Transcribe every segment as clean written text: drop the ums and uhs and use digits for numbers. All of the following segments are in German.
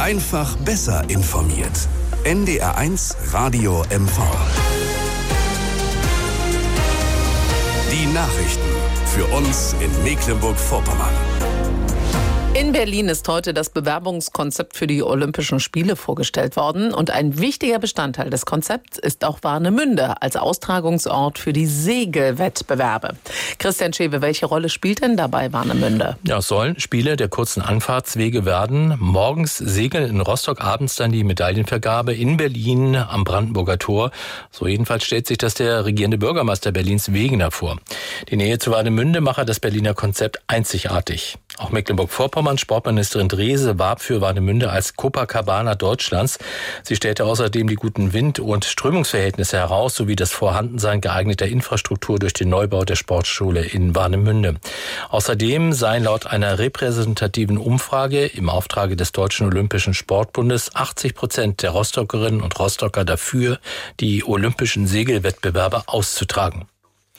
Einfach besser informiert. NDR1 Radio MV. Die Nachrichten für uns in Mecklenburg-Vorpommern. In Berlin ist heute das Bewerbungskonzept für die Olympischen Spiele vorgestellt worden. Und ein wichtiger Bestandteil des Konzepts ist auch Warnemünde als Austragungsort für die Segelwettbewerbe. Christian Schewe, welche Rolle spielt denn dabei Warnemünde? Ja, es sollen Spiele der kurzen Anfahrtswege werden. Morgens segeln in Rostock, abends dann die Medaillenvergabe in Berlin am Brandenburger Tor. So jedenfalls stellt sich das der regierende Bürgermeister Berlins Wegener vor. Die Nähe zu Warnemünde mache das Berliner Konzept einzigartig. Auch Mecklenburg-Vorpommern Sportministerin Drese warb für Warnemünde als Copacabana Deutschlands. Sie stellte außerdem die guten Wind- und Strömungsverhältnisse heraus, sowie das Vorhandensein geeigneter Infrastruktur durch den Neubau der Sportschule in Warnemünde. Außerdem seien laut einer repräsentativen Umfrage im Auftrage des Deutschen Olympischen Sportbundes 80% der Rostockerinnen und Rostocker dafür, die olympischen Segelwettbewerbe auszutragen.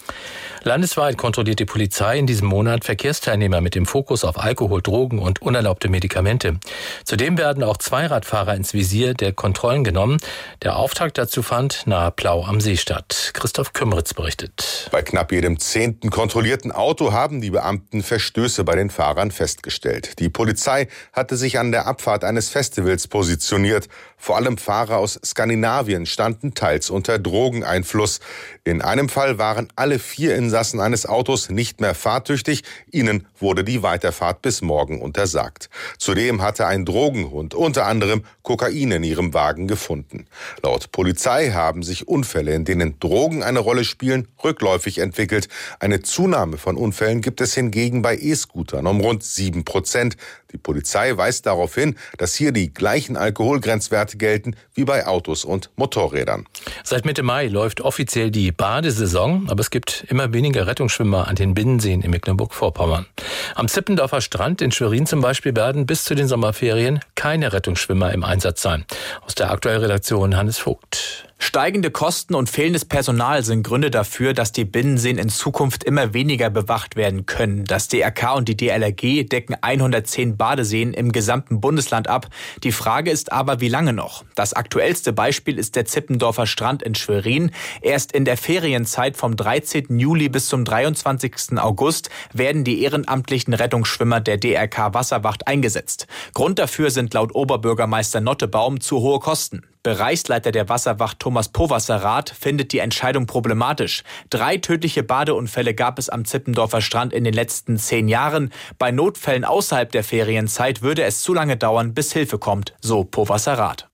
Landesweit kontrolliert die Polizei in diesem Monat Verkehrsteilnehmer mit dem Fokus auf Alkohol, Drogen und unerlaubte Medikamente. Zudem werden auch Zweiradfahrer ins Visier der Kontrollen genommen. Der Auftakt dazu fand nahe Plau am See statt. Christoph Kümmeritz berichtet. Bei knapp jedem 10. kontrollierten Auto haben die Beamten Verstöße bei den Fahrern festgestellt. Die Polizei hatte sich an der Abfahrt eines Festivals positioniert. Vor allem Fahrer aus Skandinavien standen teils unter Drogeneinfluss. In einem Fall waren alle 4 Insassen eines Autos nicht mehr fahrtüchtig. Ihnen wurde die Weiterfahrt bis morgen untersagt. Zudem hatte ein Drogenhund unter anderem Kokain in ihrem Wagen gefunden. Laut Polizei haben sich Unfälle, in denen Drogen eine Rolle spielen, rückläufig entwickelt. Eine Zunahme von Unfällen gibt es hingegen bei E-Scootern um rund 7%. Die Polizei weist darauf hin, dass hier die gleichen Alkoholgrenzwerte gelten wie bei Autos und Motorrädern. Seit Mitte Mai läuft offiziell die Badesaison, aber es gibt immer weniger Rettungsschwimmer an den Binnenseen in Mecklenburg-Vorpommern. Am Zippendorfer Strand in Schwerin zum Beispiel werden bis zu den Sommerferien keine Rettungsschwimmer im Einsatz sein. Aus der Aktuellredaktion Hannes Vogt. Steigende Kosten und fehlendes Personal sind Gründe dafür, dass die Binnenseen in Zukunft immer weniger bewacht werden können. Das DRK und die DLRG decken 110 Badeseen im gesamten Bundesland ab. Die Frage ist aber, wie lange noch? Das aktuellste Beispiel ist der Zippendorfer Strand in Schwerin. Erst in der Ferienzeit vom 13. Juli bis zum 23. August werden die ehrenamtlichen Rettungsschwimmer der DRK Wasserwacht eingesetzt. Grund dafür sind laut Oberbürgermeister Nottebaum zu hohe Kosten. Bereichsleiter der Wasserwacht Thomas Povasserath findet die Entscheidung problematisch. 3 tödliche Badeunfälle gab es am Zippendorfer Strand in den letzten 10 Jahren. Bei Notfällen außerhalb der Ferienzeit würde es zu lange dauern, bis Hilfe kommt, so Povasserath.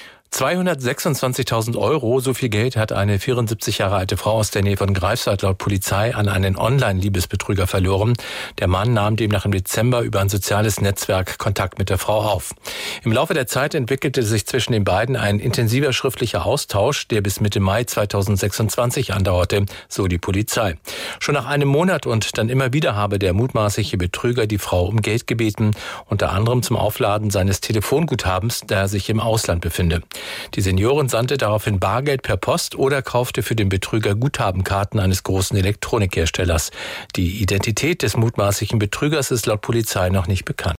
226.000 €, so viel Geld hat eine 74 Jahre alte Frau aus der Nähe von Greifswald laut Polizei an einen Online-Liebesbetrüger verloren. Der Mann nahm demnach im Dezember über ein soziales Netzwerk Kontakt mit der Frau auf. Im Laufe der Zeit entwickelte sich zwischen den beiden ein intensiver schriftlicher Austausch, der bis Mitte Mai 2026 andauerte, so die Polizei. Schon nach einem Monat und dann immer wieder habe der mutmaßliche Betrüger die Frau um Geld gebeten, unter anderem zum Aufladen seines Telefonguthabens, da er sich im Ausland befinde. Die Seniorin sandte daraufhin Bargeld per Post oder kaufte für den Betrüger Guthabenkarten eines großen Elektronikherstellers. Die Identität des mutmaßlichen Betrügers ist laut Polizei noch nicht bekannt.